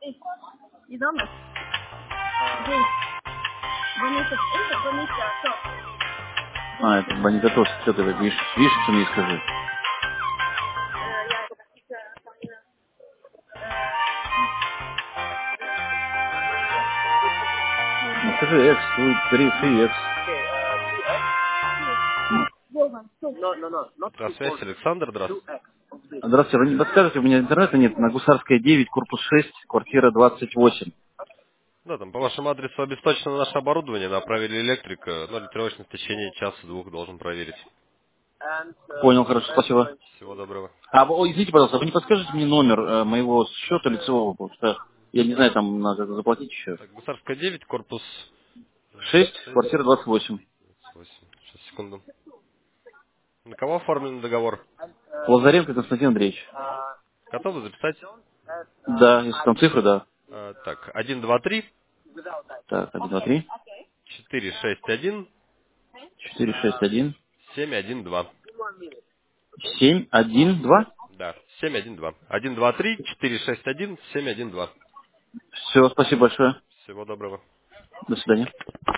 Идем? Здесь. Это Бонитатос, что ты так видишь, что мне скажи. Ну скажи X, 3X. Связь, Александр, здравствуйте. Здравствуйте, вы не подскажете, у меня интернета нет, на Гусарская 9, корпус 6, квартира 28. Да, там по вашему адресу обесточено наше оборудование, направили электрика, но ориентировочно в течение часа-двух должен проверить. Понял, хорошо, спасибо. Всего доброго. Извините, пожалуйста, вы не подскажете мне номер моего счета лицевого, потому что я не знаю, там надо заплатить еще. Так, Гусарская 9, корпус 6, 6, квартира 28. 8. Сейчас, секунду. На кого оформлен договор? Лазаренко Константин Андреевич. Готовы записать? Да, если там цифры, да. Так, 1, 2, 3, Так, 1, 2, 3, 4, 6, 1, 4, 6, 1, 7, 1, 2. 7, 1, 2. Да, 7, 1, 2. 1, 2, 3, 4, 6, 1, 7, 1, 2. Все, спасибо большое. Всего доброго. До свидания.